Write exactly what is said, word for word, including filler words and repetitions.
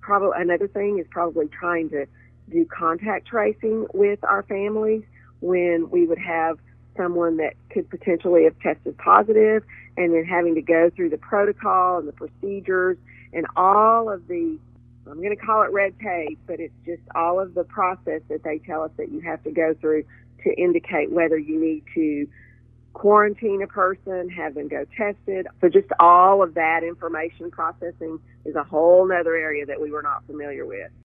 probably another thing is probably trying to do contact tracing with our families when we would have someone that could potentially have tested positive, and then having to go through the protocol and the procedures and all of the, I'm going to call it red tape, but it's just all of the process that they tell us that you have to go through to indicate whether you need to quarantine a person, have them go tested. So just all of that information processing is a whole nother area that we were not familiar with.